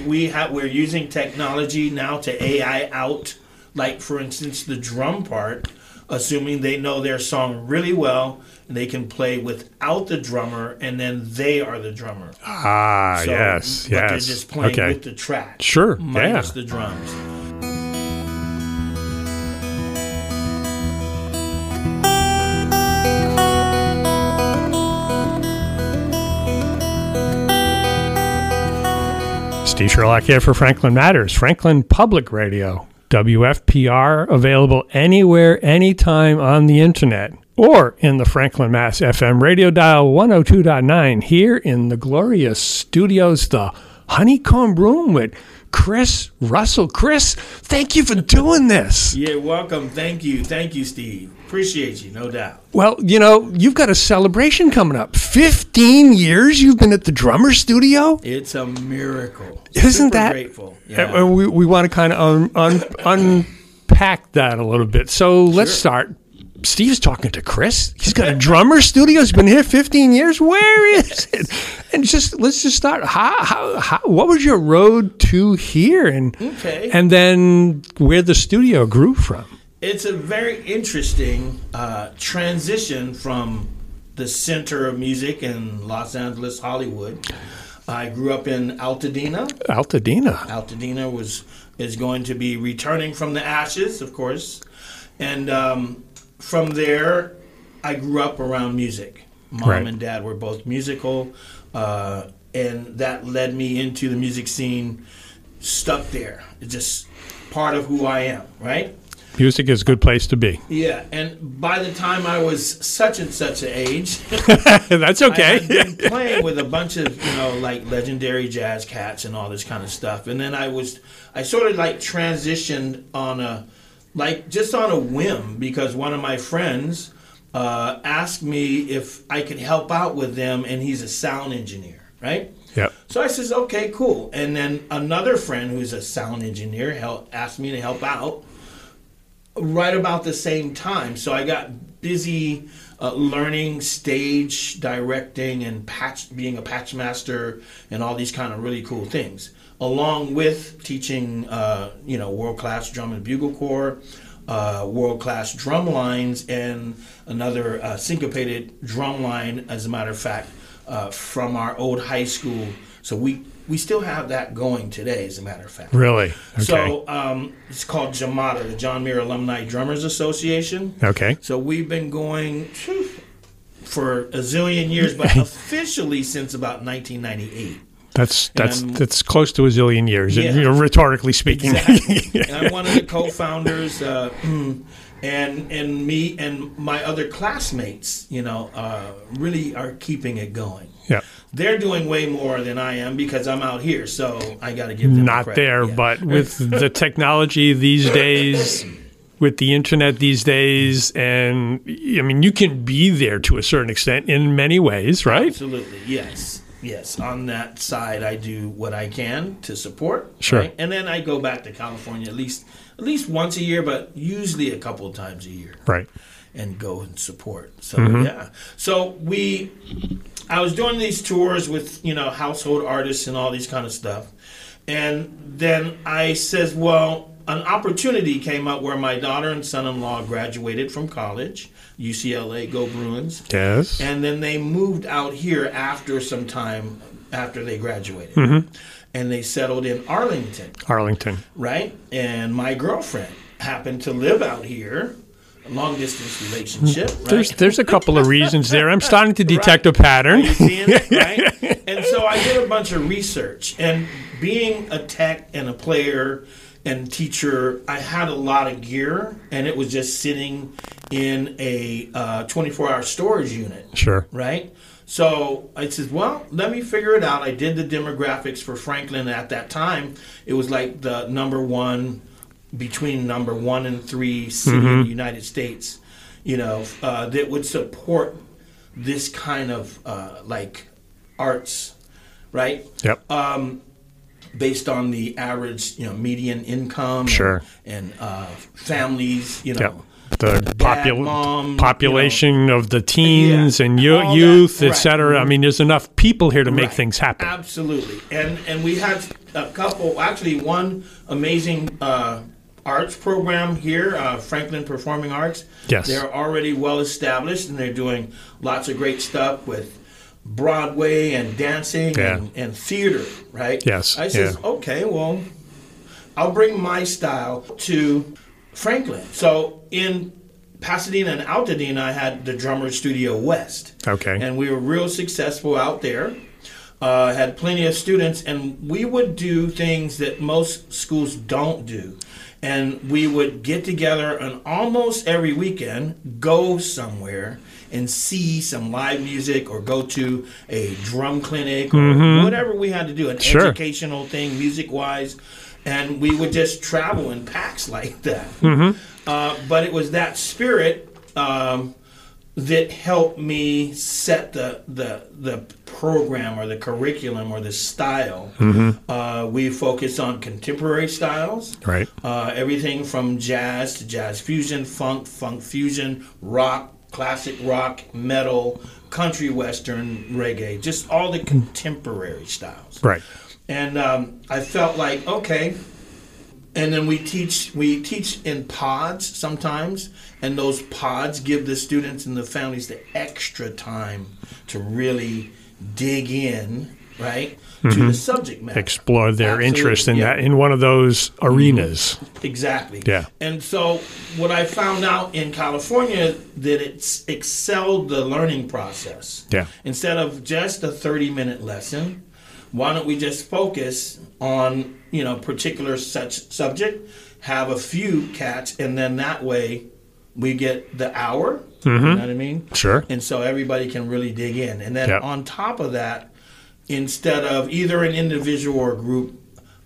we're using technology now to AI out, like for instance the drum part, assuming they know their song really well and they can play without the drummer, and then they are the drummer. Yes. But they're just playing with the track. Sure. Minus the drums. Steve Sherlock here for Franklin Matters, Franklin Public Radio, WFPR, available anywhere, anytime on the internet, or in the Franklin Mass FM radio dial 102.9 here in the glorious studios, the Honeycomb Room with Chris Russell. Chris, thank you for doing this. You're welcome. Thank you, Steve. Appreciate you, no doubt. Well, you've got a celebration coming up. 15 years you've been at the Drummer Studio? It's a miracle. Isn't Super that grateful? Yeah. We want to kind of unpack that a little bit. So let's start. Steve's talking to Chris. He's got a Drummer Studio. He's been here 15 years. Where is it? And let's just start. How what was your road to here, and then where the studio grew from? It's a very interesting transition from the center of music in Los Angeles, Hollywood. I grew up in Altadena. Altadena is going to be returning from the ashes, of course. And from there, I grew up around music. Mom and Dad were both musical, and that led me into the music scene, stuck there. It's just part of who I am, right? Music is a good place to be. Yeah, and by the time I was such and such an age, that's okay. I had been playing with a bunch of like legendary jazz cats and all this kind of stuff, and then I sort of like transitioned on a whim, because one of my friends asked me if I could help out with them, and he's a sound engineer, right? Yep. So I says, okay, cool. And then another friend who's a sound engineer asked me to help out right about the same time. So I got busy learning stage directing and being a patch master and all these kind of really cool things, along with teaching world-class drum and bugle corps, world-class drum lines, and another syncopated drum line, as a matter of fact, from our old high school. So we still have that going today, as a matter of fact. Really? Okay. So it's called JAMADA, the John Muir Alumni Drummers Association. Okay. So we've been going for a zillion years, but officially since about 1998. That's close to a zillion years, rhetorically speaking. Exactly. I'm one of the co-founders, and me and my other classmates, really are keeping it going. Yeah. They're doing way more than I am because I'm out here, so I got to give them not credit. there, but with the technology these days, with the internet these days, and you can be there to a certain extent in many ways, right? Absolutely, yes. On that side, I do what I can to support. Sure. Right? And then I go back to California at least once a year, but usually a couple of times a year. Right. And go and support. So So I was doing these tours with household artists and all these kind of stuff, and then I says, well, an opportunity came up where my daughter and son-in-law graduated from college, UCLA, go Bruins. Yes. And then they moved out here after some time after they graduated, and they settled in Arlington. Right, and my girlfriend happened to live out here. Long-distance relationship, right? There's a couple of reasons there. I'm starting to detect a pattern. Are you seeing it, right? And so I did a bunch of research. And being a tech and a player and teacher, I had a lot of gear, and it was just sitting in a 24-hour storage unit. Sure. Right? So I said, well, let me figure it out. I did the demographics for Franklin at that time. It was like the between number 1 and 3 city in the United States, that would support this kind of arts, right? Yep. Based on the average, median income, sure, and families, Yep. mom, population of the teens and youth, etc. I mean, there's enough people here to make things happen. Absolutely. And we had one amazing arts program here, Franklin Performing Arts. Yes. They're already well established, and they're doing lots of great stuff with Broadway and dancing and theater, right? Yes. I said, okay, well, I'll bring my style to Franklin. So in Pasadena and Altadena, I had the Drummer Studio West. Okay. And we were real successful out there. Had plenty of students, and we would do things that most schools don't do. And we would get together and almost every weekend go somewhere and see some live music or go to a drum clinic or whatever we had to do, an educational thing music-wise. And we would just travel in packs like that. But it was that spirit that helped me set the program or the curriculum or the style. We focus on contemporary styles, right? Everything from jazz to jazz fusion, funk fusion, rock, classic rock, metal, country western, reggae, just all the contemporary styles. Right. And I felt like, okay. And then we teach in pods sometimes, and those pods give the students and the families the extra time to really dig in, right, to the subject matter. Explore their interest in that, in one of those arenas. Exactly. Yeah. And so what I found out in California, that it's excelled the learning process. Yeah. Instead of just a 30-minute lesson, why don't we just focus on, particular such subject, have a few cats, and then that way we get the hour, you know what I mean? Sure. And so everybody can really dig in. And then on top of that, instead of either an individual or group,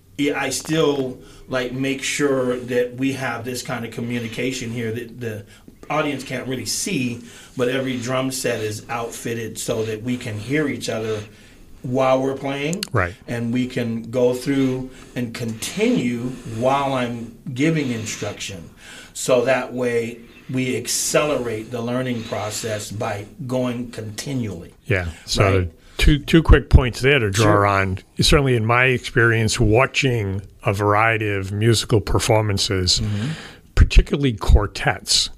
I still make sure that we have this kind of communication here that the audience can't really see, but every drum set is outfitted so that we can hear each other while we're playing, right? And we can go through and continue while I'm giving instruction, so that way we accelerate the learning process by going continually. Yeah. So two quick points there to draw on. Certainly, in my experience, watching a variety of musical performances, particularly quartets,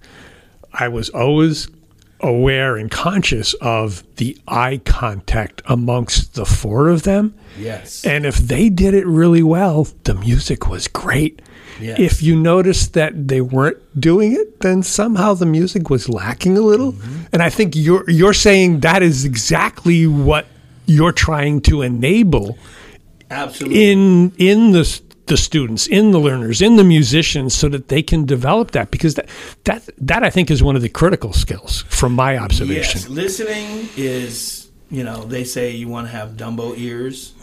I was always aware and conscious of the eye contact amongst the four of them. Yes. And if they did it really well, the music was great. Yes. If you noticed that they weren't doing it, then somehow the music was lacking a little. And I think you're saying that is exactly what you're trying to enable. Absolutely. In the students, in the learners, in the musicians, so that they can develop that, because that I think is one of the critical skills from my observation. Yes, listening is, they say you want to have Dumbo ears,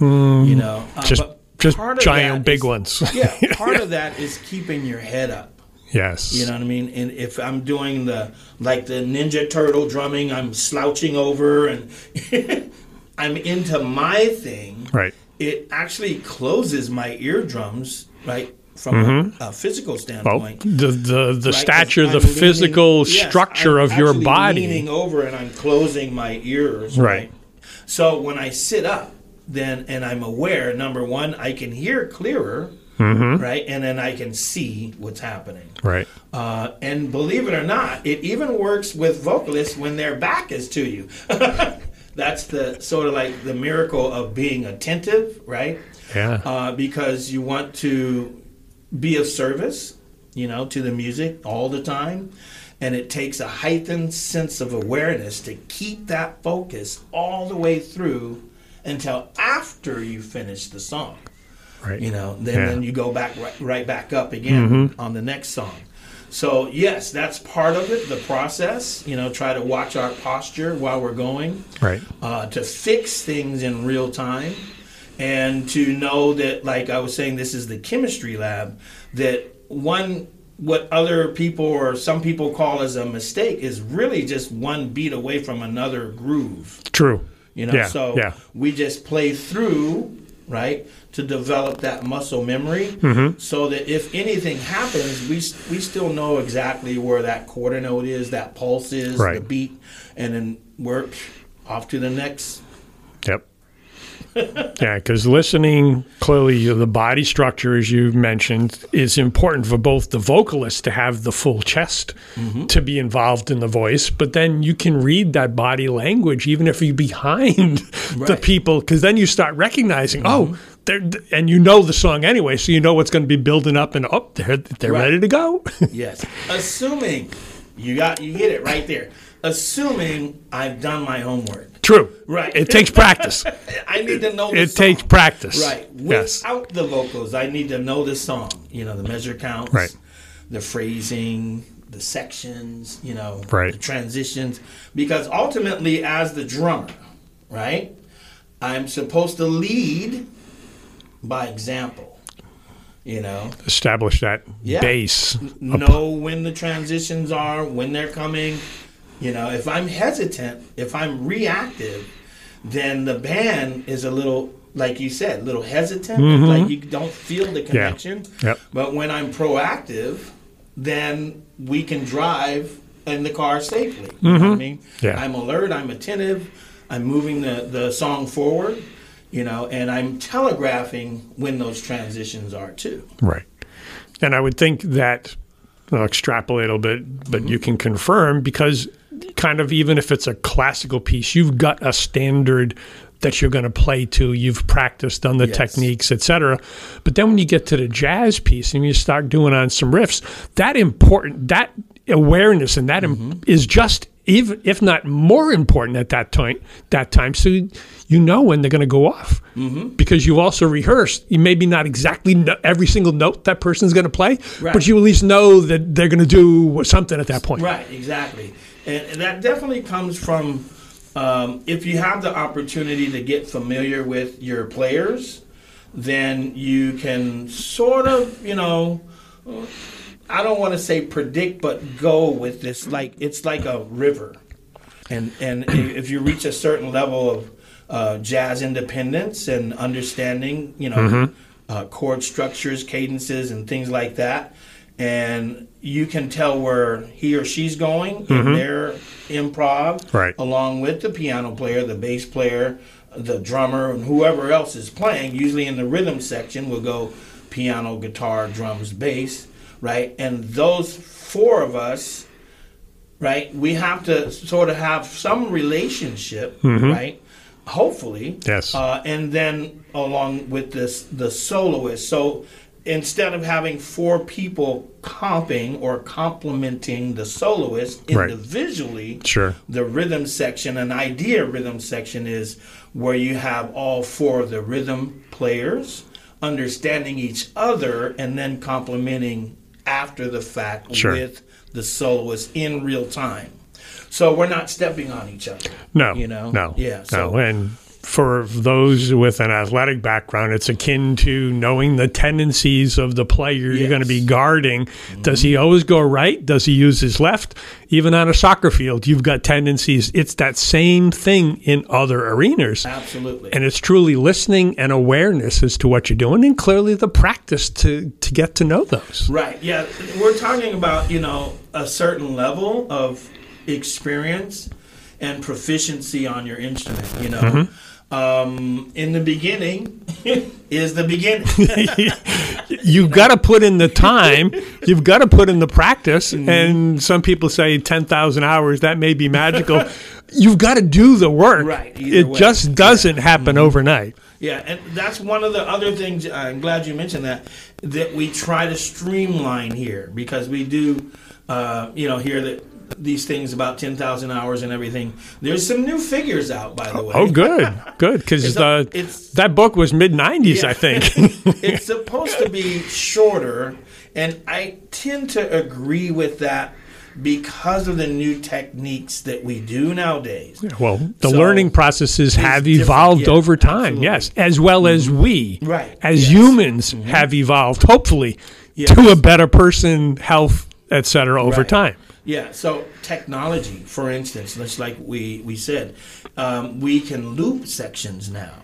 just giant big ones. Yeah, part of that is keeping your head up. Yes. You know what I mean? And if I'm doing the Ninja Turtle drumming, I'm slouching over and I'm into my thing. Right. It actually closes my eardrums, right, from a physical standpoint. Well, the stature, the physical structure of your body. I'm leaning over and I'm closing my ears. Right. So when I sit up, then, and I'm aware, number one, I can hear clearer, right, and then I can see what's happening. Right. And believe it or not, it even works with vocalists when their back is to you. That's the sort of the miracle of being attentive, right? Yeah. Because you want to be of service, to the music all the time. And it takes a heightened sense of awareness to keep that focus all the way through until after you finish the song. Right. Then you go back right back up again on the next song. So, yes, that's part of it, the process. Try to watch our posture while we're going. Right. To fix things in real time. And to know that, like I was saying, this is the chemistry lab, that what other people or some people call as a mistake is really just one beat away from another groove. True. We just play through, right, to develop that muscle memory, so that if anything happens, we still know exactly where that quarter note is, that pulse is, the beat, and then we're off to the next. Yep. Yeah, because listening, clearly the body structure, as you mentioned, is important for both the vocalist to have the full chest to be involved in the voice, but then you can read that body language even if you're behind the people, because then you start recognizing, and you know the song anyway, so you know what's going to be building up, and they're ready to go. Yes. Assuming you hit it right there. Assuming I've done my homework. True. Right. It takes practice. I need to know the song. It takes practice. Right. Without the vocals, I need to know the song. You know, the measure counts, the phrasing, the sections, the transitions. Because ultimately, as the drummer, right, I'm supposed to lead by example. Establish that base. Know when the transitions are, when they're coming. If I'm hesitant, if I'm reactive, then the band is a little, like you said, a little hesitant. Like you don't feel the connection. Yeah. Yep. But when I'm proactive, then we can drive in the car safely. You know what I mean? Yeah. I'm alert, I'm attentive, I'm moving the song forward, and I'm telegraphing when those transitions are too. Right. And I would think that, I'll extrapolate a little bit, but you can confirm, because kind of even if it's a classical piece, you've got a standard that you're going to play to. You've practiced on the techniques, etc. But then when you get to the jazz piece and you start doing on some riffs, that awareness and that is just, even if not more important at that time. So you know when they're going to go off, because you've also rehearsed. You maybe not exactly know every single note that person's going to play, but you at least know that they're going to do something at that point. Right, exactly. And that definitely comes from, if you have the opportunity to get familiar with your players, then you can sort of, I don't want to say predict, but go with this. It's like a river. And if you reach a certain level of jazz independence and understanding, chord structures, cadences, and things like that, and you can tell where he or she's going in their improv, along with the piano player, the bass player, the drummer, and whoever else is playing. Usually in the rhythm section, we'll go piano, guitar, drums, bass, right? And those four of us, right, we have to sort of have some relationship, right? Hopefully. Yes. And then along with the soloist. So instead of having four people comping or complementing the soloist individually, the rhythm section, an idea rhythm section is where you have all four of the rhythm players understanding each other and then complementing after the fact with the soloist in real time. So we're not stepping on each other. No. No. Yeah. No. And for those with an athletic background, it's akin to knowing the tendencies of the player you're going to be guarding. Does he always go right? Does he use his left? Even on a soccer field, you've got tendencies. It's that same thing in other arenas. Absolutely. And it's truly listening and awareness as to what you're doing, and clearly the practice to get to know those. Right. Yeah. We're talking about, a certain level of experience and proficiency on your instrument, in the beginning is the beginning. You've got to put in the time. You've got to put in the practice. And some people say 10,000 hours, that may be magical. You've got to do the work. Right. It just doesn't happen overnight. Yeah, and that's one of the other things, I'm glad you mentioned that we try to streamline here, because we do, hear that these things about 10,000 hours and everything. There's some new figures out, by the way. Oh, good. Because that book was mid-90s, I think. It's supposed to be shorter, and I tend to agree with that because of the new techniques that we do nowadays. Well, the learning processes have evolved over time, yes, as well as we, as humans, have evolved, hopefully, to a better person, health, etc., over time. Yeah, so technology, for instance, just like we said, we can loop sections now.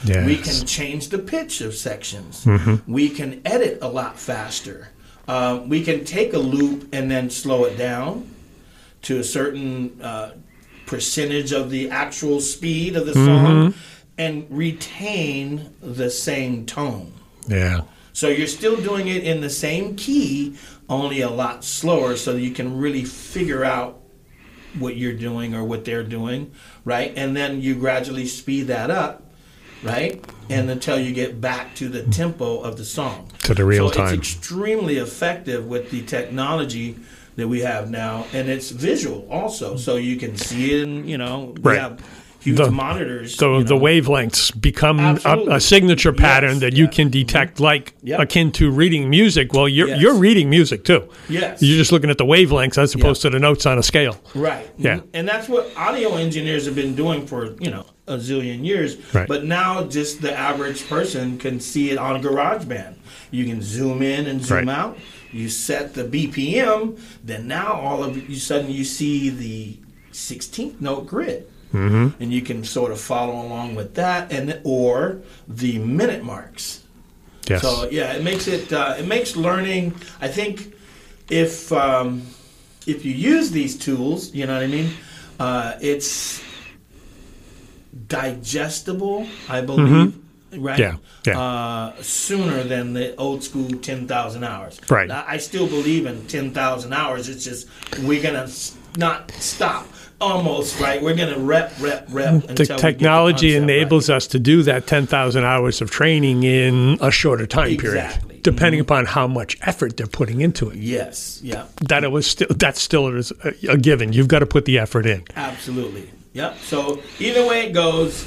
Yes. We can change the pitch of sections. Mm-hmm. We can edit a lot faster. We can take a loop and then slow it down to a certain percentage of the actual speed of the song and retain the same tone. Yeah. So you're still doing it in the same key, only a lot slower, so that you can really figure out what you're doing or what they're doing, right? And then you gradually speed that up, right? And until you get back to the tempo of the song. To the real time. So it's extremely effective with the technology that we have now, and it's visual also, so you can see it, and, we have huge monitors. So the wavelengths become a signature pattern that you can detect, akin to reading music. Well, you're reading music too. Yes. You're just looking at the wavelengths as opposed to the notes on a scale. Right. Yeah. And that's what audio engineers have been doing for, a zillion years. Right. But now just the average person can see it on GarageBand. You can zoom in and zoom out. You set the BPM, then now all of a sudden you see the 16th note grid. Mm-hmm. And you can sort of follow along with that, or the minute marks. Yes. So it makes learning. I think if you use these tools, you know what I mean. It's digestible, I believe. Right? Yeah. Sooner than the old school 10,000 hours. Right. I still believe in 10,000 hours. It's just we're gonna not stop. Almost, right? We're going to rep until the technology enables us to do that 10,000 hours of training in a shorter time period, depending upon how much effort they're putting into it. Yes, yeah. That still is a given. You've got to put the effort in. Absolutely. Yep. So either way it goes,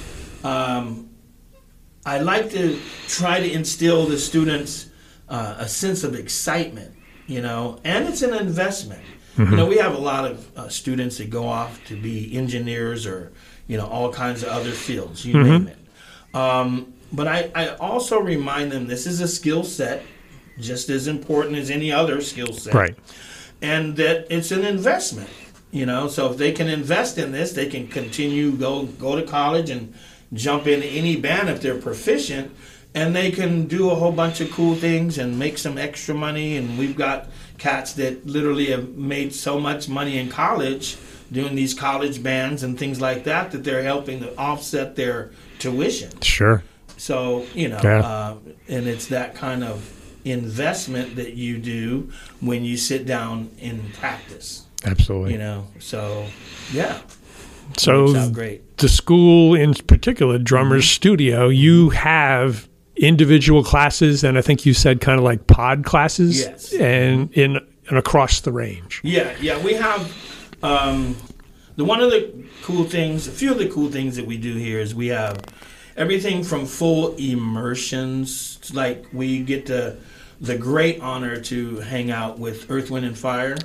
I like to try to instill the students a sense of excitement, and it's an investment. Mm-hmm. We have a lot of students that go off to be engineers or, all kinds of other fields, you name it. But I also remind them this is a skill set, just as important as any other skill set. Right. And that it's an investment, So if they can invest in this, they can continue, go to college and jump into any band if they're proficient. And they can do a whole bunch of cool things and make some extra money. And we've got cats that literally have made so much money in college doing these college bands and things like that they're helping to offset their tuition. Sure. So, and it's that kind of investment that you do when you sit down in practice. Absolutely. So, yeah. So works out great. The school, in particular, Drummers Studio, you have individual classes, and I think you said kind of like pod classes. Yes. And across the range. Yeah. We have a few of the cool things that we do here is we have everything from full immersions, like we get the great honor to hang out with Earth, Wind and Fire.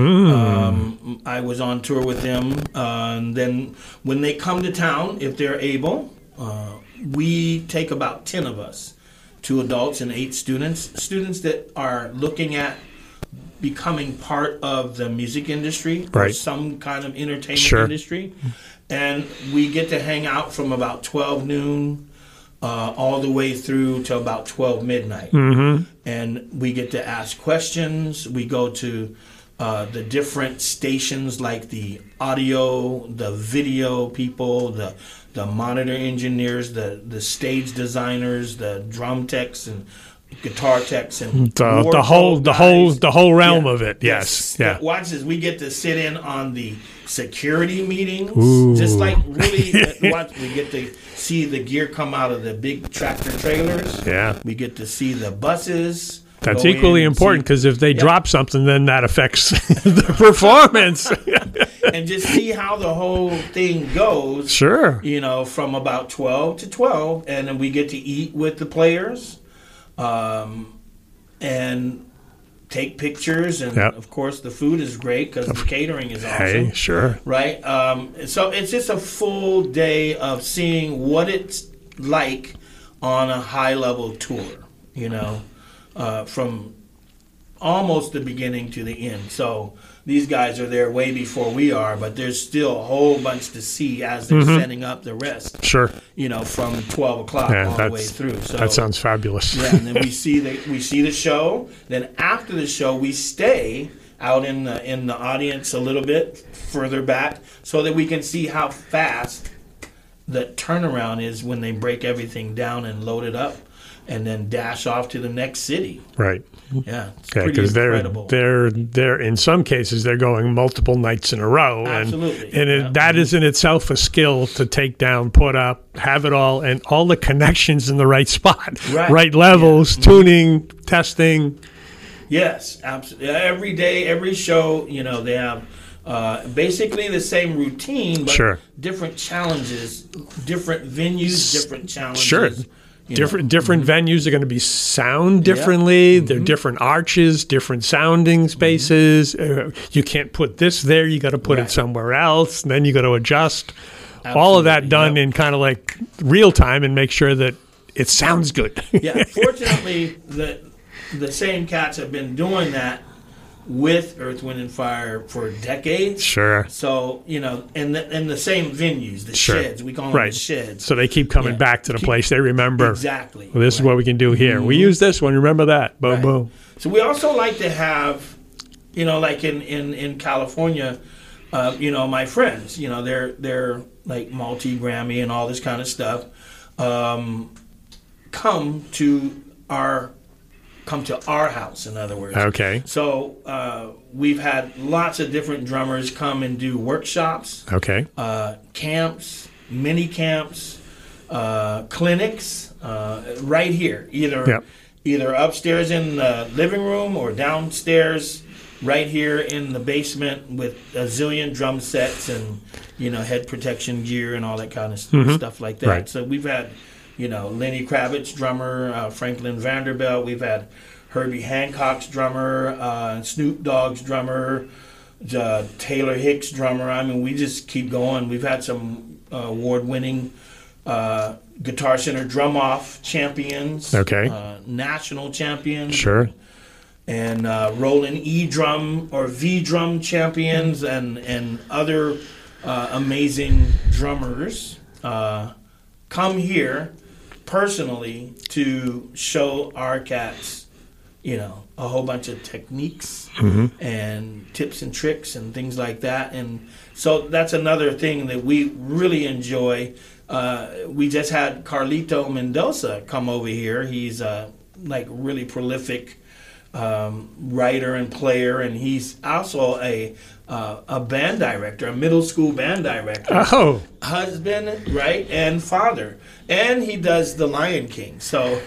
I was on tour with them. And then when they come to town, if they're able, we take about 10 of us, 2 adults and 8 students that are looking at becoming part of the music industry or some kind of entertainment industry. And we get to hang out from about 12 noon all the way through to about 12 midnight. Mm-hmm. And we get to ask questions. We go to the different stations like the audio, the video people, the monitor engineers, the stage designers, the drum techs and guitar techs and the whole realm of it. Yes. Yeah. Watch this. We get to sit in on the security meetings. Just like really we get to see the gear come out of the big tractor trailers. Yeah. We get to see the buses. That's equally important because if they drop something, then that affects the performance. And just see how the whole thing goes. Sure. From about 12 to 12. And then we get to eat with the players and take pictures. And, of course, the food is great because the catering is awesome. Hey, sure. Right? So it's just a full day of seeing what it's like on a high-level tour, from almost the beginning to the end. So these guys are there way before we are, but there's still a whole bunch to see as they're setting up the rest. Sure. From 12 o'clock all the way through. So that sounds fabulous. Yeah, and then we see the show. Then after the show, we stay out in the audience a little bit further back so that we can see how fast the turnaround is when they break everything down and load it up, and then dash off to the next city. Right. Yeah, it's pretty incredible. They're in some cases they're going multiple nights in a row. Absolutely. And that is in itself a skill to take down, put up, have it all, and all the connections in the right spot, right levels, tuning, testing. Yes, absolutely. Every day, every show, they have basically the same routine, but different challenges, different venues, different challenges. Sure. Different venues are going to be sound differently. They're different arches, different sounding spaces. You can't put this there. You got to put it somewhere else. And then you got to adjust. Absolutely. All of that done in kind of like real time and make sure that it sounds good. Yeah. Fortunately, the same cats have been doing that with Earth, Wind & Fire for decades. Sure. So, in the same venues, the sheds. We call them the sheds. So they keep coming back to the place they remember. Exactly. Well, this is what we can do here. We use this one. Remember that. Boom, boom. So we also like to have, like in California, my friends, they're like multi-Grammy and all this kind of stuff, come to our house, in other words. Okay. So we've had lots of different drummers come and do workshops. Okay. Camps, mini camps, clinics, right here. Either upstairs in the living room or downstairs, right here in the basement with a zillion drum sets and head protection gear and all that kind of stuff like that. Right. So we've had Lenny Kravitz, drummer, Franklin Vanderbilt. We've had Herbie Hancock's drummer, Snoop Dogg's drummer, Taylor Hicks' drummer. I mean, we just keep going. We've had some award-winning Guitar Center drum-off champions, national champions. Sure. And Roland E drum or V drum champions and other amazing drummers come here personally to show our cats, a whole bunch of techniques and tips and tricks and things like that. And so that's another thing that we really enjoy. We just had Carlito Mendoza come over here. He's really prolific writer and player, and he's also a band director, a middle school band director. Oh, husband, and father, and he does The Lion King. So,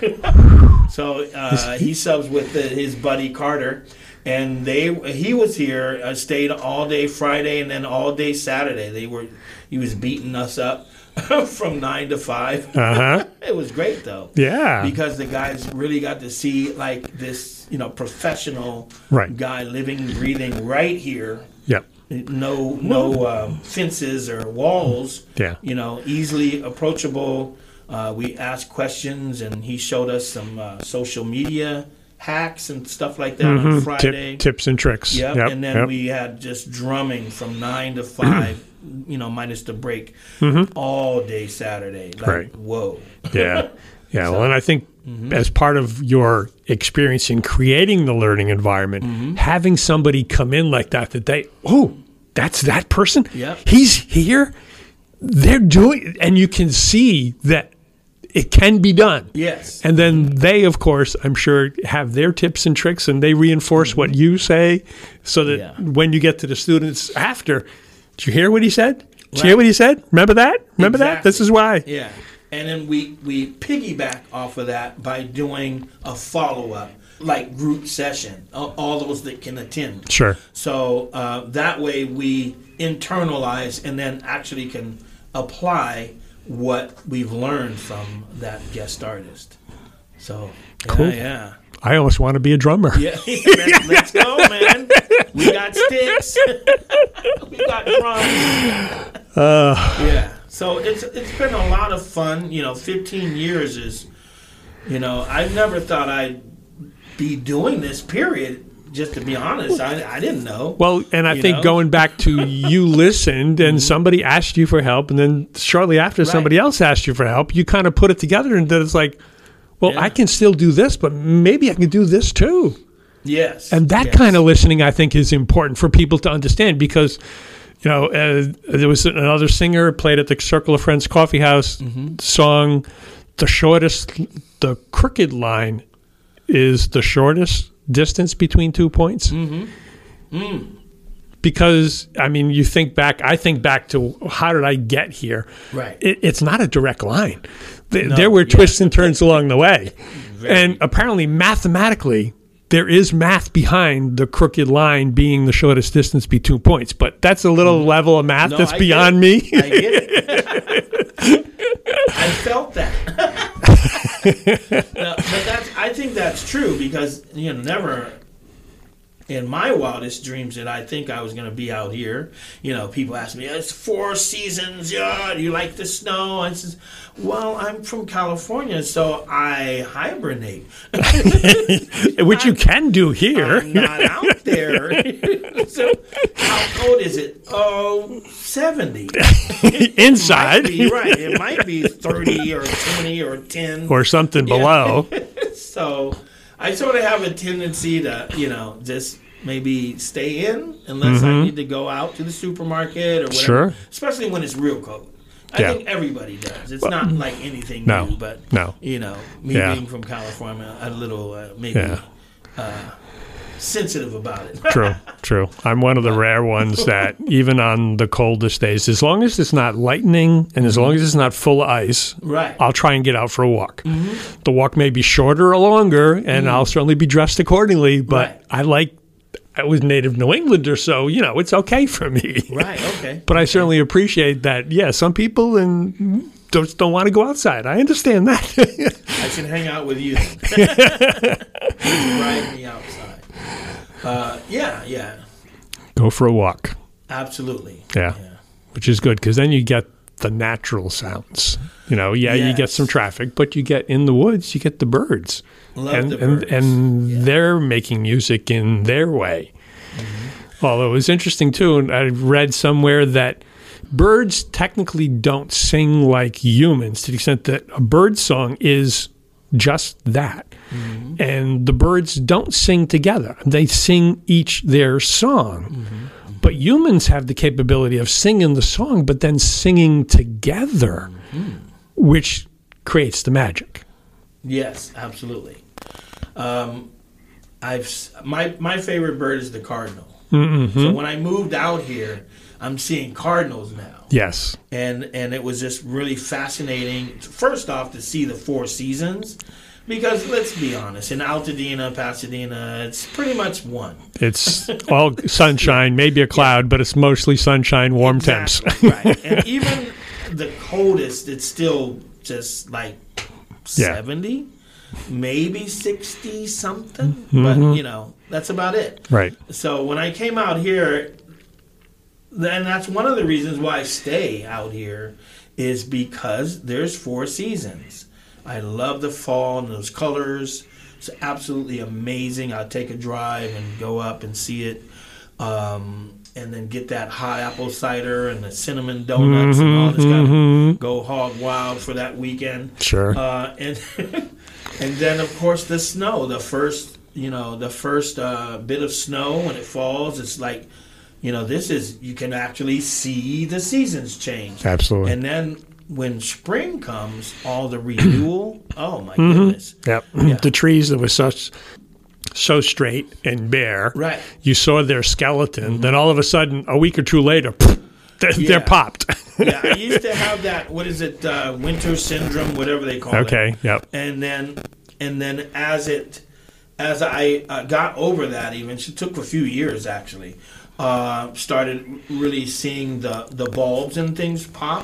he subs with his buddy Carter, and he was here, stayed all day Friday and then all day Saturday. He was beating us up from 9 to 5. It was great though. Yeah, because the guys really got to see like this, professional guy living, breathing right here. Yep. No fences or walls. Yeah. Easily approachable. We asked questions, and he showed us some social media hacks and stuff like that on Friday. Tips and tricks. Yep. And then we had just drumming from 9 to 5. Minus the break, all day Saturday. Whoa. Yeah. Yeah. Well, and I think as part of your experience in creating the learning environment, having somebody come in like that that's that person? Yep. He's here. They're doing, and you can see that it can be done. Yes. And then they, of course, I'm sure, have their tips and tricks, and they reinforce what you say so that when you get to the students after, did you hear what he said? Did you hear what he said? Remember that? Remember that? This is why. Yeah. And then we piggyback off of that by doing a follow-up, like group session, all those that can attend. Sure. So that way we internalize and then actually can apply what we've learned from that guest artist. So, cool. Yeah. I almost want to be a drummer. Yeah, let's go, man. We got sticks. We got drums. Yeah. So it's been a lot of fun. 15 years is, I never thought I'd be doing this, period. just to be honest, I didn't know. Well, and I think going back to you listened and somebody asked you for help, and then shortly after somebody else asked you for help, you kind of put it together, and then it's like, well, I can still do this, but maybe I can do this too. Yes. And that kind of listening, I think, is important for people to understand, because there was another singer played at the Circle of Friends Coffee House, song, the crooked line is the shortest distance between 2 points. Because, I mean, I think back to how did I get here? Right. It's not a direct line. There were twists and turns along the way. And apparently, mathematically, there is math behind the crooked line being the shortest distance between 2 points, but that's a little level of math that's beyond me. I get it. I felt that. No, but I think that's true, because never in my wildest dreams did I think I was going to be out here. People ask me, "It's 4 seasons. Yeah, do you like the snow?" I says, "Well, I'm from California, so I hibernate." Which you can do here. I'm not out there. So how cold is it? Oh, 70. Inside. It might be 30 or 20 or 10. Or something below. So I sort of have a tendency to, just maybe stay in unless I need to go out to the supermarket or whatever. Sure. Especially when it's real cold. I think everybody does. It's not like anything new, but me being from California, a little sensitive about it. True. I'm one of the rare ones that even on the coldest days, as long as it's not lightning and as long as it's not full of ice, I'll try and get out for a walk. The walk may be shorter or longer, and I'll certainly be dressed accordingly, but I was native New Englander, so, it's okay for me. Right, okay. But I certainly appreciate that, some people just don't want to go outside. I understand that. I should hang out with you then. Ride me outside. Go for a walk. Absolutely. Yeah. Which is good, because then you get the natural sounds. You get some traffic, but you get in the woods, you get the birds. Love the birds. And they're making music in their way. Although it was interesting, too, and I read somewhere that birds technically don't sing like humans, to the extent that a bird song is just that. And the birds don't sing together. They sing each their song. But humans have the capability of singing the song, but then singing together, which creates the magic. Yes, absolutely. My favorite bird is the cardinal. So when I moved out here, I'm seeing cardinals now. Yes. And it was just really fascinating, first off, to see the 4 seasons. Because let's be honest, in Altadena, Pasadena, it's pretty much one. It's all sunshine, maybe a cloud, but it's mostly sunshine, warm temps. Right. And even the coldest, it's still just like 70, maybe 60 something. But, that's about it. Right. So when I came out here, and that's one of the reasons why I stay out here, is because there's 4 seasons. I love the fall and those colors. It's absolutely amazing. I'll take a drive and go up and see it, and then get that hot apple cider and the cinnamon donuts and all this kind of go hog wild for that weekend. Sure. And then of course the snow. The first bit of snow when it falls, it's like, you can actually see the seasons change. Absolutely. And then when spring comes, all the renewal, oh my goodness. Yep. Yeah. The trees that were so straight and bare, right? You saw their skeleton, then all of a sudden, a week or two later, they're popped. Yeah, I used to have that, what is it, winter syndrome, whatever they call it. Okay, yep. And then as I got over that, even, it took a few years actually, started really seeing the bulbs and things pop.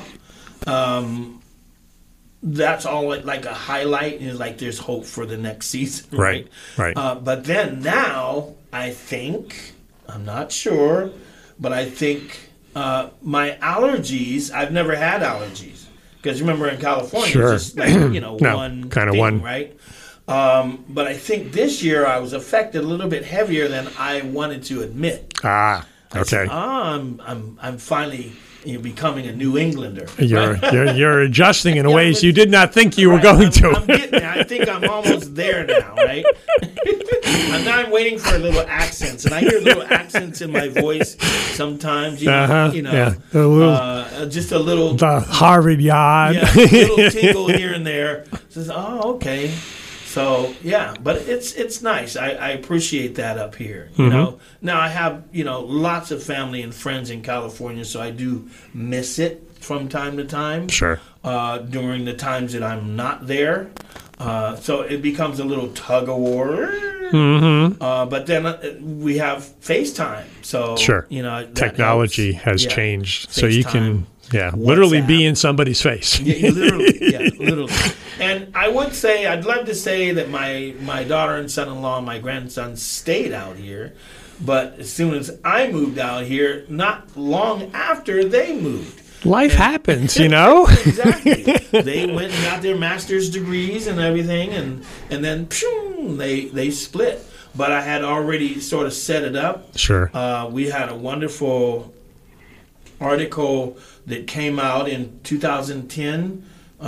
That's all like a highlight, and like there's hope for the next season, right? But then now I think, I'm not sure, but I think my allergies, I've never had allergies, because remember in California, it's just like, one thing, right? But I think this year I was affected a little bit heavier than I wanted to admit. Ah, I okay. said, I'm finally becoming a New Englander. You're adjusting in Yeah, ways but- you did not think you were Right, going I'm to. getting there. I think I'm almost there now, right? And now I'm waiting for little accents, and I hear little accents in my voice sometimes. Yeah. A little, Just a little, the Harvard yard. yeah, little tingle here and there. Says, oh, okay. So yeah, but it's nice. I appreciate that up here. You know. Now I have lots of family and friends in California, so I do miss it from time to time. Sure. During the times that I'm not there. So it becomes a little tug of war. But then we have FaceTime. So, Sure. that Technology helps. has Yeah. changed, so you can FaceTime, literally be WhatsApp. in somebody's face. Yeah, literally. And I would say, I'd love to say that my daughter and son-in-law and my grandson stayed out here. But as soon as I moved out here, not long after they moved. Life happens, you know. Exactly. They went and got their master's degrees and everything, and then pshoo, they split. But I had already sort of set it up. Sure. We had a wonderful article that came out in 2010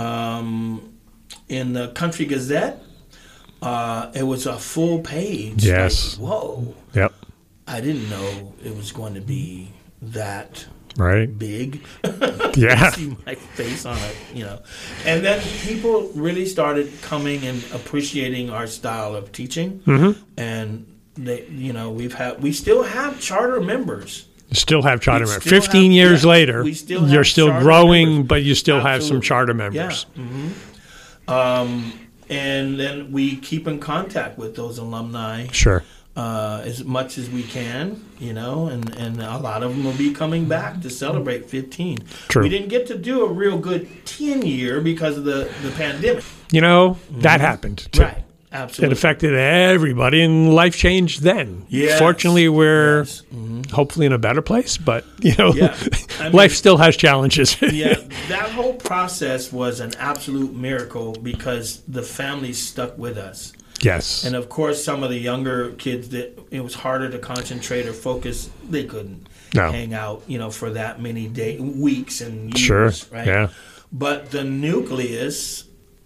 in the Country Gazette. It was a full page. Yes. Like, whoa. Yep. I didn't know it was going to be that Right. big. Yeah. See my face on it, And then people really started coming and appreciating our style of teaching. And they, we still have charter members. You still have charter We members. still 15 have- years yeah, later, we still have you're still charter growing, members. but you still have some Absolutely. charter members. Yeah. And then we keep in contact with those alumni Sure. as much as we can, and a lot of them will be coming back to celebrate 15. True. We didn't get to do a real good 10 year because of the pandemic. That happened too. Right. Absolutely. It affected everybody, and life changed then. Yes. Fortunately, we're Yes. hopefully in a better place, but Yeah. I mean- life still has challenges. Yeah, that whole process was an absolute miracle because the family stuck with us. Yes. And of course, some of the younger kids that it was harder to concentrate or focus, they couldn't No. hang out, for that many weeks and years, Sure. right? Yeah. But the nucleus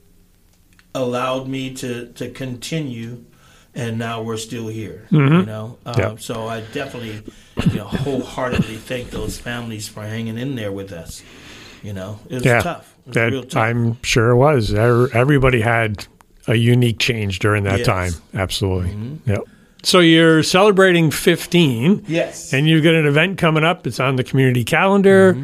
allowed me to continue, and now we're still here. Yep. So I definitely, wholeheartedly thank those families for hanging in there with us. It was tough. It was real tough. I'm sure it was. Everybody had a unique change during that Yes. time. Absolutely. Yep. So you're celebrating 15. Yes. And you've got an event coming up. It's on the community calendar.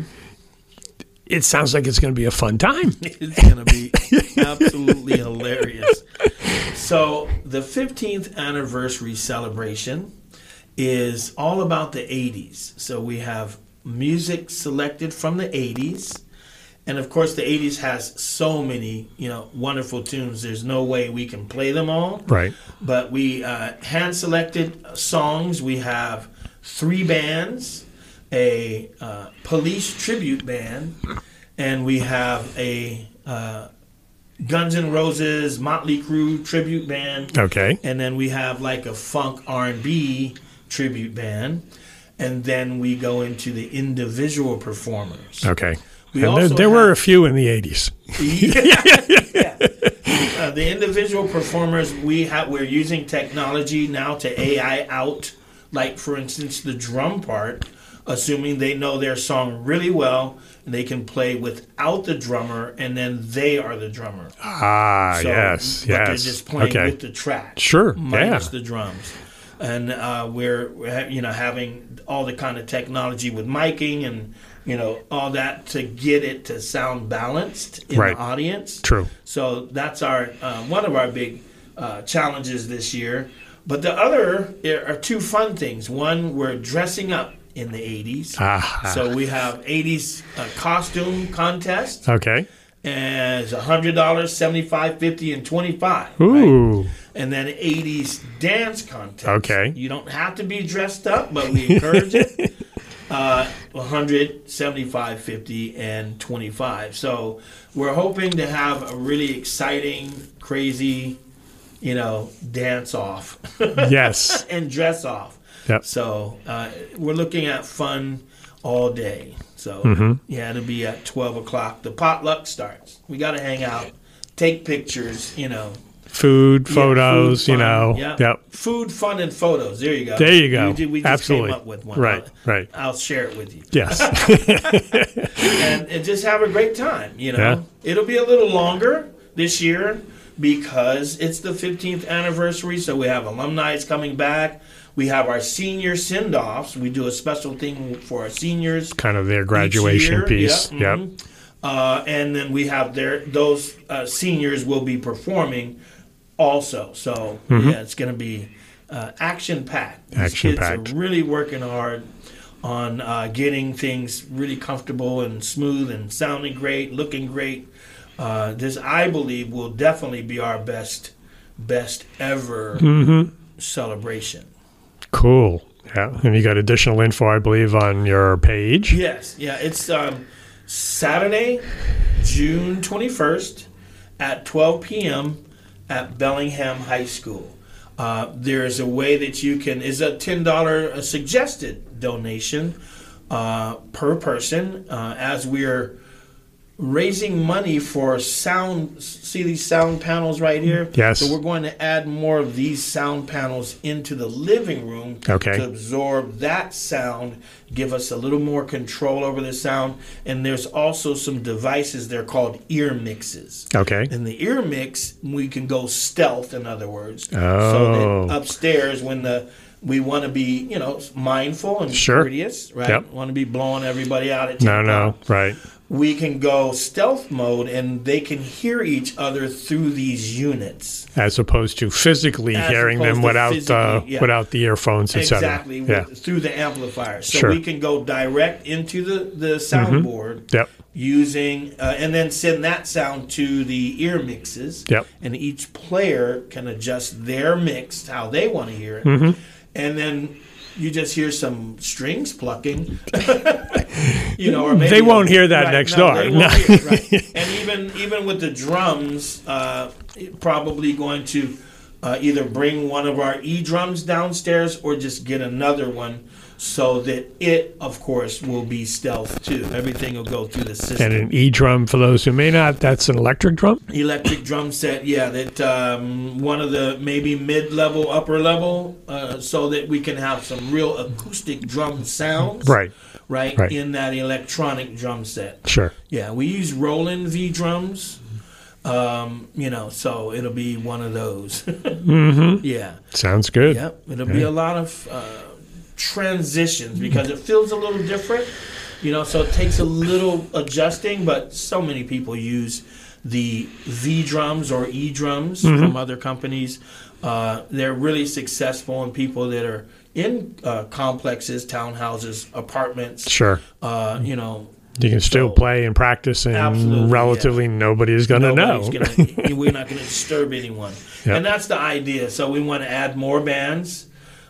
It sounds like it's going to be a fun time. It's going to be absolutely hilarious. So the 15th anniversary celebration is all about the 80s. So we have music selected from the 80s. And of course, the 80s has so many, wonderful tunes. There's no way we can play them all. Right. But we hand-selected songs. We have 3 bands, a police tribute band, and we have a Guns N' Roses, Motley Crue tribute band. Okay. And then we have like a funk R&B tribute band. And then we go into the individual performers. Okay. We And also there were have- a few in the 80s. The individual performers, we're using technology now to AI out, like for instance the drum part, assuming they know their song really well and they can play without the drummer, and then they are the drummer. Ah, So, yes, but yes. they're just playing okay. with the track, Sure, minus yeah. the drums. And we're having all the kind of technology with miking and all that to get it to sound balanced in Right. the audience. True. So that's our one of our big challenges this year. But the other are 2 fun things. One, we're dressing up in the 80s. Ah. So we have 80s costume contest. Okay. And it's $100, $75, $50, and $25. Ooh. Right? And then 80s dance contest. Okay. You don't have to be dressed up, but we encourage it. 100, 75, 50, and 25. So we're hoping to have a really exciting, crazy dance off. Yes. And dress off. Yep. So we're looking at fun all day. So, it'll be at 12 o'clock. The potluck starts. We got to hang out, take pictures, Food, photos, food, fun, Yep. Food, fun, and photos. There you go. There you go. We just Absolutely. came up with one. Right. I'll share it with you. Yes. and just have a great time, Yeah. It'll be a little longer this year because it's the 15th anniversary, so we have alumni coming back. We have our senior send-offs. We do a special thing for our seniors. Kind of their graduation piece. Yep. And then we have those seniors will be performing also. So, it's going to be action-packed. These kids are really working hard on getting things really comfortable and smooth and sounding great, looking great. This, I believe, will definitely be our best ever celebration. Cool. Yeah. And you got additional info, I believe, on your page. Yes. Yeah. It's Saturday, June 21st at 12 p.m. at Bellingham High School. There's a way that you can, is a $10 suggested donation per person as we're raising money for sound. See these sound panels right here? Yes. So we're going to add more of these sound panels into the living room to absorb that sound, give us a little more control over the sound. And there's also some devices, they're called ear mixes. Okay. In the ear mix, we can go stealth, in other words. Oh. So that upstairs, when we want to be, mindful and courteous, right? Yep. Want to be blowing everybody out at 10 o'clock. Right. We can go stealth mode, and they can hear each other through these units. As opposed to physically hearing them without the earphones, etc. Exactly, through the amplifier. So we can go direct into the soundboard using, and then send that sound to the ear mixes. Yep. And each player can adjust their mix, how they want to hear it. And then you just hear some strings plucking, or maybe they won't hear that next door. They won't hear it, right. And even with the drums, probably going to either bring one of our E-drums downstairs or just get another one, so that it, of course, will be stealth too. Everything will go through the system. And an E-drum, for those who may not, that's an electric drum? Electric drum set, that one of the maybe mid-level, upper level, so that we can have some real acoustic drum sounds. Right. In that electronic drum set. Sure. Yeah, we use Roland V drums. So it'll be one of those. Yeah. Sounds good. Yep. It'll be a lot of transitions because it feels a little different, so it takes a little adjusting, but so many people use the V drums or E drums from other companies. They're really successful, and people that are in complexes, townhouses, apartments. Sure. You can still play and practice, and relatively nobody's going to know. We're not going to disturb anyone. Yep. And that's the idea. So we want to add more bands.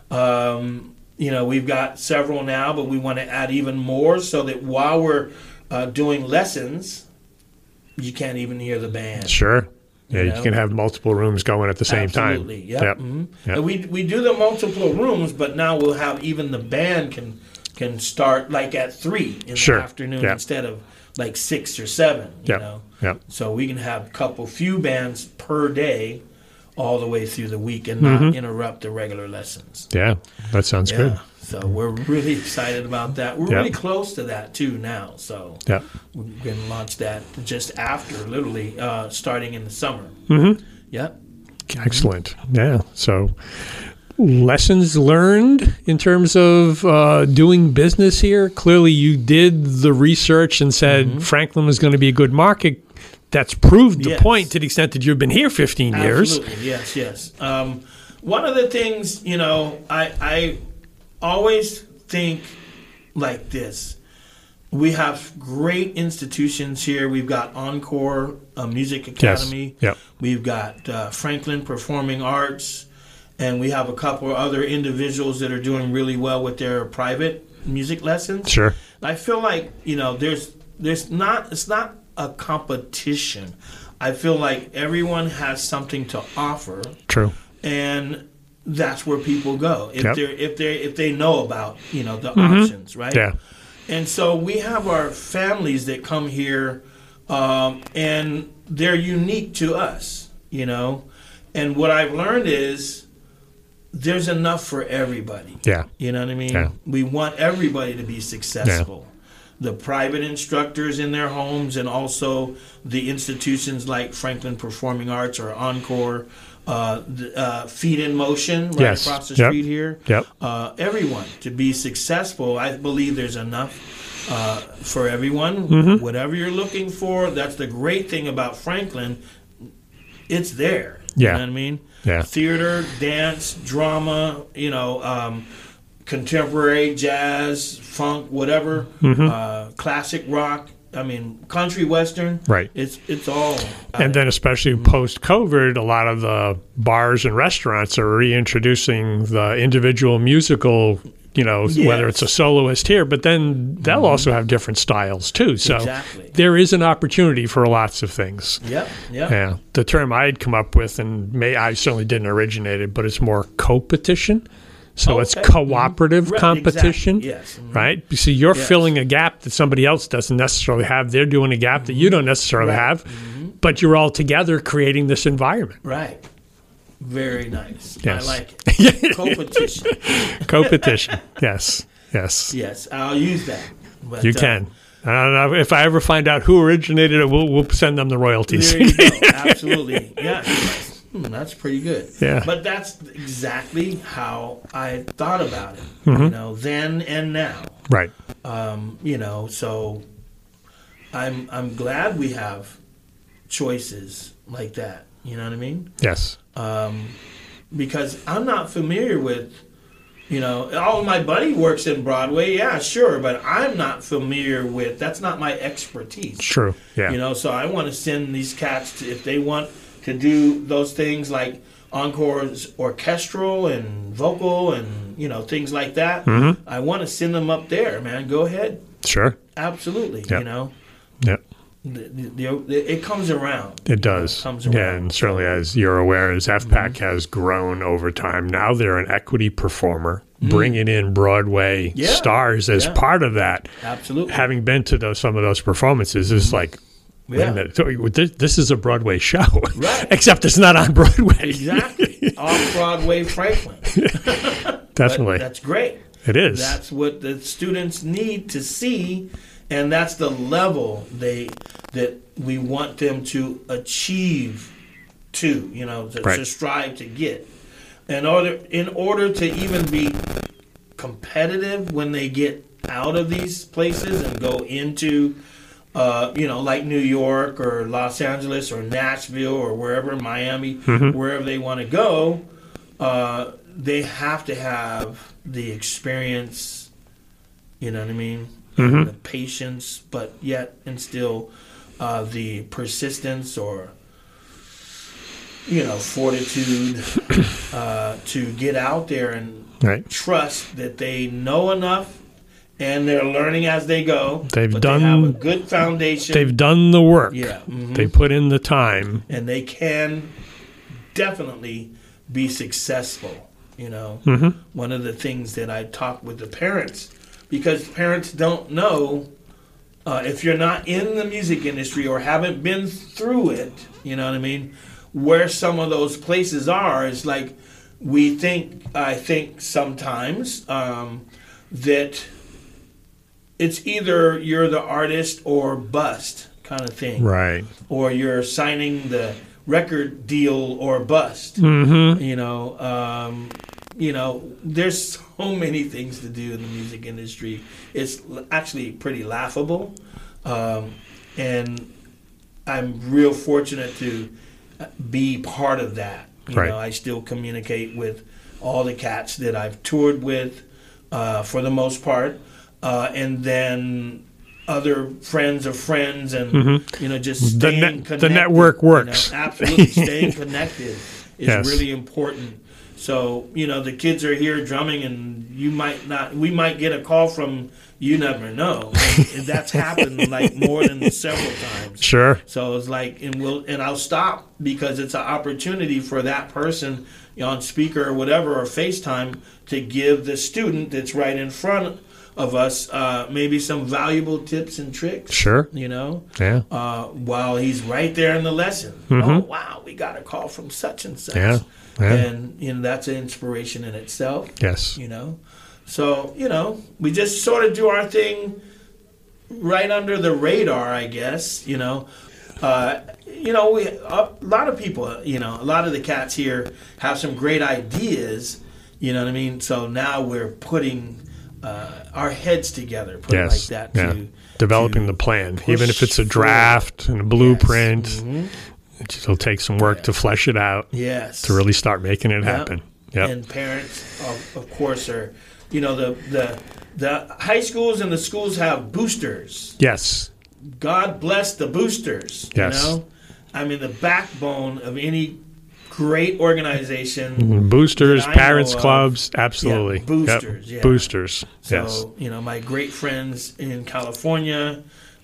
We've got several now, but we want to add even more so that while we're doing lessons, you can't even hear the band. Sure. Yeah, you can have multiple rooms going at the same time. Absolutely, yep. And we do the multiple rooms, but now we'll have even the band can start like at 3 in the afternoon instead of like 6 or 7, you know. Yep. So we can have few bands per day all the way through the week and not interrupt the regular lessons. Yeah, that sounds good. So we're really excited about that. We're really close to that too now. So we're going to launch that just after, literally, starting in the summer. Yep. Excellent. Yeah. So lessons learned in terms of doing business here. Clearly, you did the research and said Franklin was going to be a good market. That's proved the point to the extent that you've been here 15 years. Absolutely. Yes. One of the things, I always think like this. We have great institutions here. We've got Encore Music Academy. Yes. Yep. We've got Franklin Performing Arts. And we have a couple of other individuals that are doing really well with their private music lessons. Sure. I feel like, it's not a competition. I feel like everyone has something to offer, True. and that's where people go if Yep. if they know about the options, right? Yeah. And so we have our families that come here, and they're unique to us, And what I've learned is there's enough for everybody. Yeah. You know what I mean? Yeah. We want everybody to be successful. The private instructors in their homes, and also the institutions like Franklin Performing Arts or Encore, Feet in Motion right Yes. across the Yep. street here. Yep. Everyone to be successful. I believe there's enough for everyone. Mm-hmm. Whatever you're looking for, that's the great thing about Franklin. It's there. Yeah. You know what I mean? Yeah. Theater, dance, drama, contemporary, jazz, funk, whatever, classic rock. I mean, country, western. Right. It's all. And then especially post-COVID, a lot of the bars and restaurants are reintroducing the individual musical, whether it's a soloist here, but then they'll also have different styles too. So Exactly. there is an opportunity for lots of things. Yep. Yeah. The term I'd come up with, and I certainly didn't originate it, but it's more co-petition. So it's Okay. cooperative Right, competition, exactly. Yes. right? You see, you're Yes. filling a gap that somebody else doesn't necessarily have. They're doing a gap that you don't necessarily Right. have, but you're all together creating this environment. Right. Very nice. Yes. I like it. Competition. Co-petition. Yes. Yes, I'll use that. But, You can. I don't know if I ever find out who originated it. We'll send them the royalties. There you go. Absolutely. Yeah. That's pretty good. Yeah. But that's exactly how I thought about it. Then and now. Right. So I'm glad we have choices like that. You know what I mean? Yes. Because I'm not familiar with, all my buddy works in Broadway. Yeah, sure, but I'm not familiar with. That's not my expertise. True. Yeah. So I want to send these cats if they want to do those things like Encore's orchestral and vocal and things like that. Mm-hmm. I want to send them up there, man. Go ahead. Sure. Absolutely. Yep. Yep. It comes around. It does. It comes around. Yeah, and certainly as you're aware, as FPAC has grown over time, now they're an equity performer, bringing in Broadway stars as part of that. Absolutely. Having been to some of those performances, it's like, wait a minute, this is a Broadway show. Right. Except it's not on Broadway. Exactly. Off-Broadway Franklin. Definitely. But that's great. It is. That's what the students need to see, and that's the level that we want them to achieve to strive to get. In order to even be competitive when they get out of these places and go into like New York or Los Angeles or Nashville or wherever, Miami, wherever they want to go, they have to have the experience, you know what I mean? The patience, but yet instill the persistence or, fortitude to get out there and trust that they know enough. And they're learning as they go. They have a good foundation. They've done the work. Yeah. They put in the time. And they can definitely be successful. One of the things that I talk with the parents, because parents don't know if you're not in the music industry or haven't been through it, you know what I mean, where some of those places are. It's like I think sometimes that it's either you're the artist or bust kind of thing. Right. Or you're signing the record deal or bust. There's so many things to do in the music industry. It's actually pretty laughable. And I'm real fortunate to be part of that. I still communicate with all the cats that I've toured with for the most part. And then other friends of friends, and just staying connected. The network works. Absolutely, staying connected is really important. So, the kids are here drumming, and we might get a call from, you never know. And that's happened like more than several times. Sure. So it's like, and I'll stop because it's an opportunity for that person on speaker or whatever, or FaceTime, to give the student that's right in front of us maybe some valuable tips and tricks. Sure. Yeah. While he's right there in the lesson. Mm-hmm. Oh, wow, we got a call from such and such. Yeah. And that's an inspiration in itself. Yes. So, we just sort of do our thing right under the radar, I guess. We a lot of people, a lot of the cats here have some great ideas. You know what I mean? So now we're putting our heads together, put it like that. Developing the plan, even if it's a draft and a blueprint. Yes. Mm-hmm. It'll take some work to flesh it out. Yes. To really start making it happen. Yep. And parents, of course, are, the high schools and the schools have boosters. Yes. God bless the boosters. Yes. I mean, the backbone of any great organization. Boosters, parents clubs, absolutely. Yeah, boosters. Yep. Yeah. Boosters. So, my great friends in California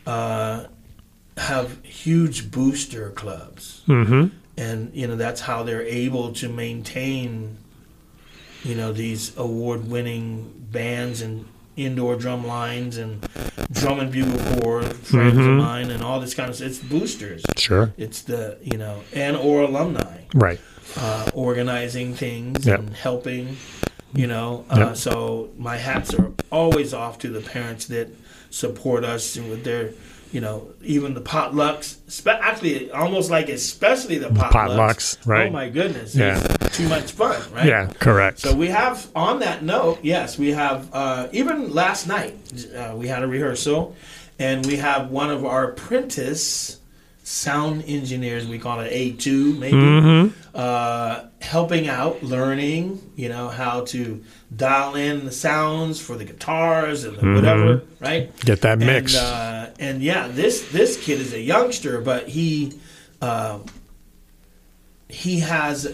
have huge booster clubs. Mm-hmm. And, that's how they're able to maintain, these award-winning bands and indoor drum lines and drum and bugle corps, friends of mine, and all this kind of stuff. It's boosters. Sure. It's the, or alumni. Right. Organizing things Yep. and helping, Yep. So my hats are always off to the parents that support us and with their, even the potlucks, actually almost like especially the potlucks. Right. Oh my goodness. Yeah. It's too much fun, right? Yeah, correct. So we have, on that note, yes, we have, even last night, we had a rehearsal, and we have one of our apprentice sound engineers, we call it A2 maybe, helping out, learning, how to dial in the sounds for the guitars and the whatever, right? Get that mix. And yeah, this kid is a youngster, but he has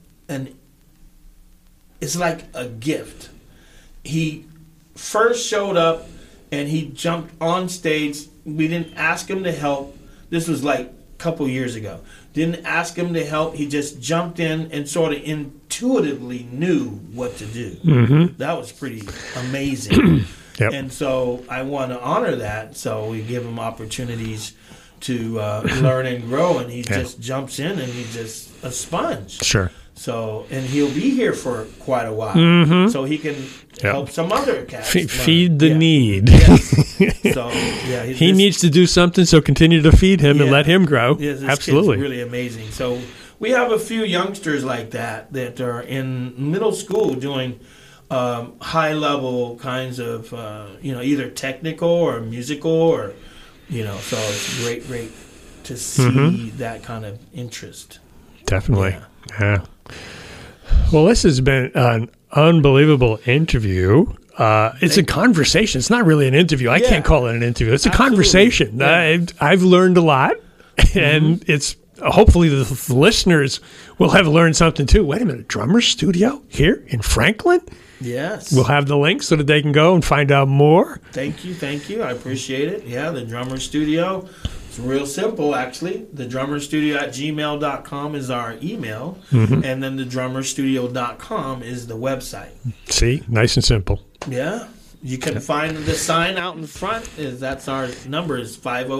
it's like a gift. He first showed up and he jumped on stage. We didn't ask him to help. This was like a couple years ago. Didn't ask him to help. He just jumped in and sort of intuitively knew what to do. Mm-hmm. That was pretty amazing. Yep. And so I want to honor that. So we give him opportunities to learn and grow. And he just jumps in and he's just a sponge. Sure. So, and he'll be here for quite a while. So he can help some other cats. Feed the need. Yes. So, yeah. He needs to do something, so continue to feed him and let him grow. Yeah, this absolutely. Kid's really amazing. So we have a few youngsters like that are in middle school doing high-level kinds of, either technical or musical or, so it's great to see that kind of interest. Definitely. Yeah. Well, this has been an unbelievable interview. It's a conversation. It's not really an interview. I can't call it an interview. It's a conversation. Yeah. I've learned a lot, and it's hopefully the listeners will have learned something too. Wait a minute, drummer studio here in Franklin? Yes. We'll have the link so that they can go and find out more. Thank you. I appreciate it. Yeah, the drummer studio. It's real simple, actually. thedrummerstudio@gmail.com is our email, and then thedrummerstudio.com is the website. See? Nice and simple. Yeah. You can find the sign out in front. That's our number is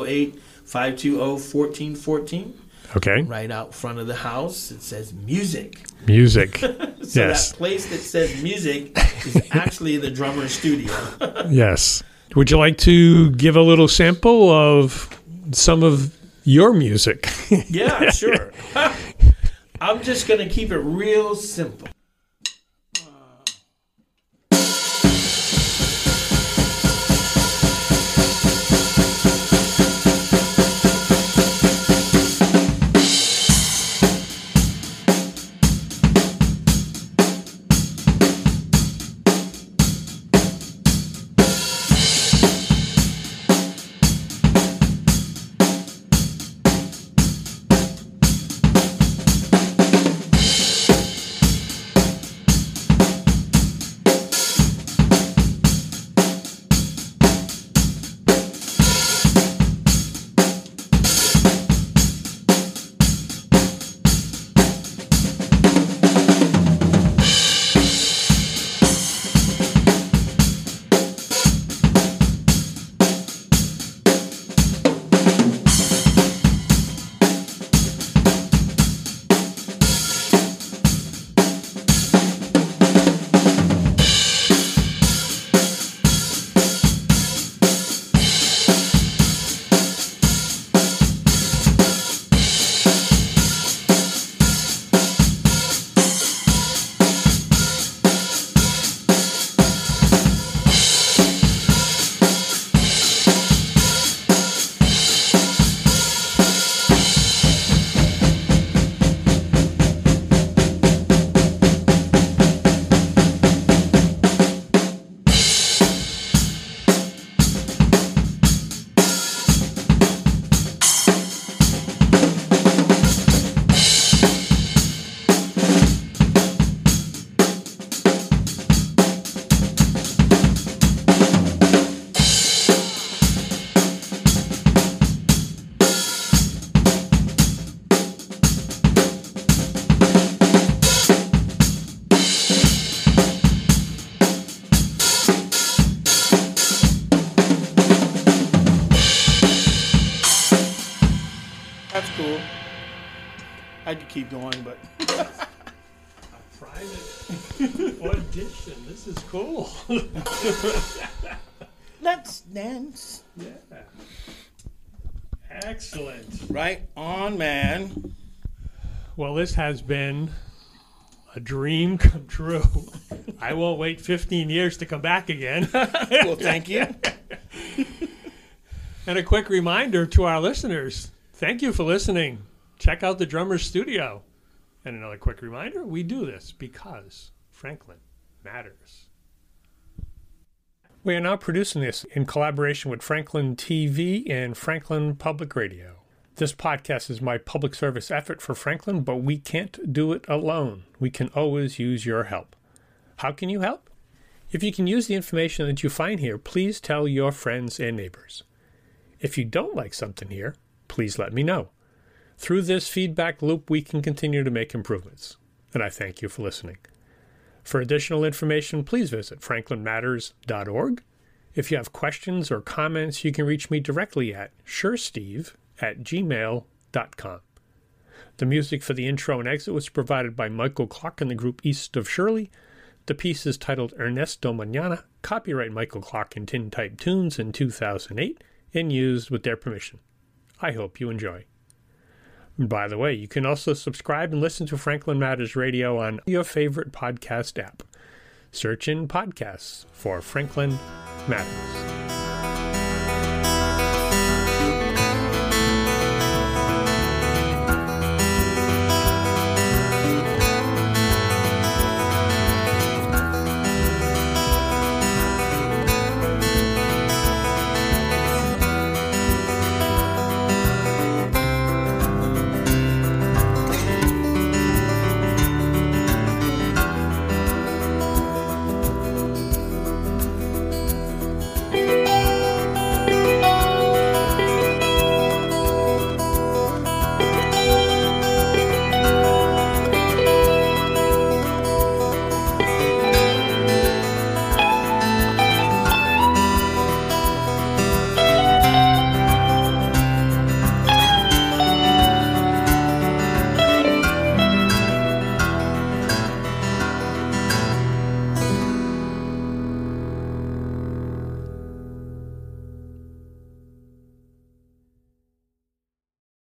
508-520-1414. Okay. Right out front of the house. It says music. Music. So yes. That place that says music is actually the drummer studio. Yes. Would you like to give a little sample of some of your music? Yeah, sure. I'm just going to keep it real simple. I could keep going, but A private audition. This is cool. let's dance. Yeah. Excellent. Right on, man. Well, this has been a dream come true. I won't wait 15 years to come back again. Well, thank you. And a quick reminder to our listeners, thank you for listening. Check out the Drummer's Studio. And another quick reminder, we do this because Franklin matters. We are now producing this in collaboration with Franklin TV and Franklin Public Radio. This podcast is my public service effort for Franklin, but we can't do it alone. We can always use your help. How can you help? If you can use the information that you find here, please tell your friends and neighbors. If you don't like something here, please let me know. Through this feedback loop, we can continue to make improvements. And I thank you for listening. For additional information, please visit franklinmatters.org. If you have questions or comments, you can reach me directly at suresteve@gmail.com. The music for the intro and exit was provided by Michael Clark and the group East of Shirley. The piece is titled Ernesto Mañana, copyright Michael Clark and Tintype Tunes in 2008, and used with their permission. I hope you enjoy. By the way, you can also subscribe and listen to Franklin Matters Radio on your favorite podcast app. Search in podcasts for Franklin Matters.